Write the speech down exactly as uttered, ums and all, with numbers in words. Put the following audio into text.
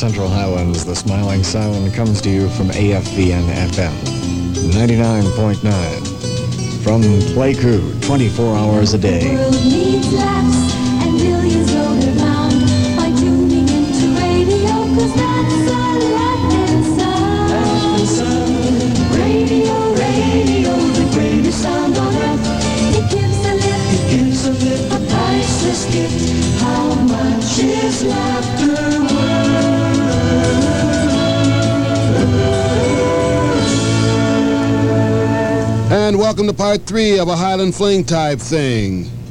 Central Highlands, the Smiling Sound comes to you from A F V N F M, ninety-nine point nine. From Playcrew, twenty-four hours a day. The world needs laughs and millions roll around by tuning into radio, 'cause that's a Latin sound. Radio, radio, the greatest sound on earth. It gives a lift, it gives a lift, a priceless gift. How much is laughter worth? And welcome to part three of a Highland Fling type thing.